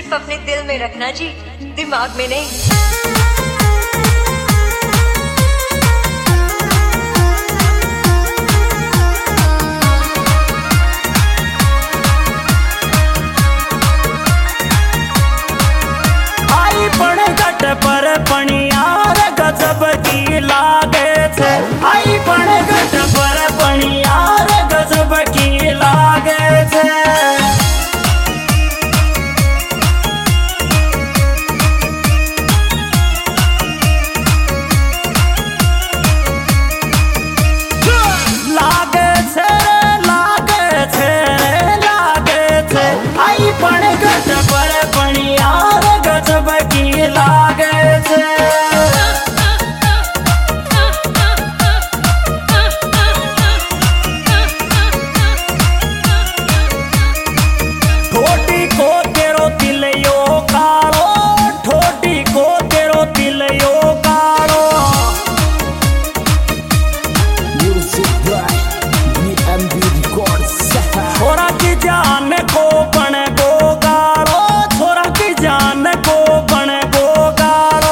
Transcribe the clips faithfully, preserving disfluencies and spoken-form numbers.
सिर्फ अपने दिल में रखना जी, दिमाग में नहीं। पर पणियार गजब की लागे छे, आई पण गट पर पणियार गजब की लागे छे। लागे छे लागे छे लागे छे, आई पण गट पर पणियार गजब की लागे छे। ठोटी को तेरो दिल यो कालो, ठोटी को तेरो दिल यो कालो। छोरा की जान को बन गो गालो, छोरा की जान को बन गो गालो।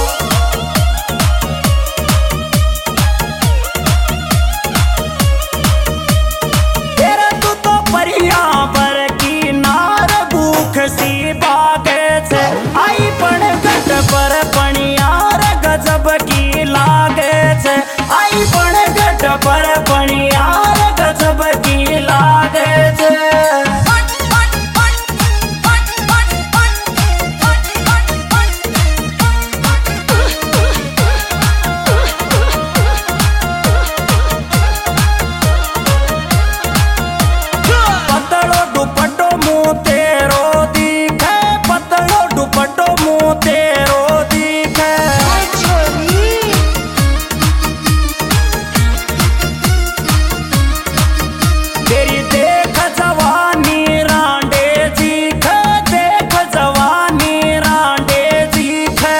तेरे तू तो परिया पर की नार भूख सी बागे छे, आई पण गट पर पणियार गजब की लागे छे, आई पण गट पर पणियार गजब की लागे छे। पतलो दुपट्टो मुंह तेरो दिखे, पतलो दुपट्टो मुंह तेरो दिखे। तेरी देख जवानी रांडे दिखे, देख जवानी रांडे दिखे।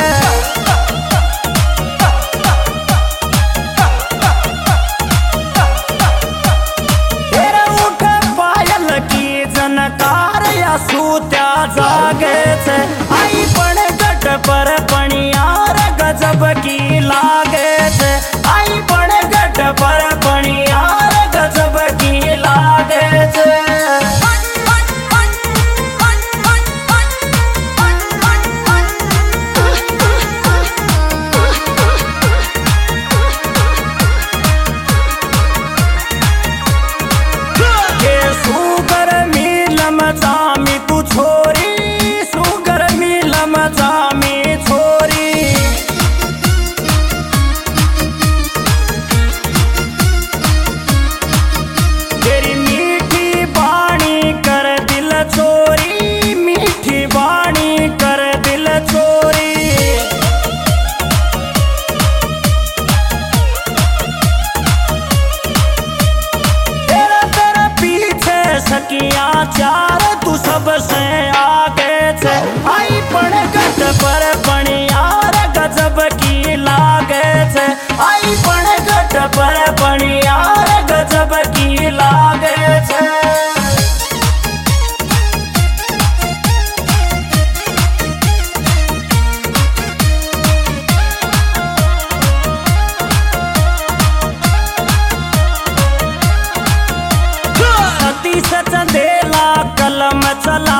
तेरे उठ पायल की जनकार या सूत्या जागे छे, आई पण गट पर पणियार गजब की लागे छे, आई पण गट पर पणियार गजब की लागे छे। के सुगर मिलम जामी तू छोरी, सुगर मिलम जामी छोरी। तेरी मीठी बाणी कर दिल चोरी, मीठी बाणी कर दिल चोरी। तेरा तेरा पीछे सकिया चार, तू सबसे आगे छे, आई पण गट पर पणियार गजब की लागे छे, आई पण गट पर पणियार गजब की लागे छे। सती सच देला कलम चला,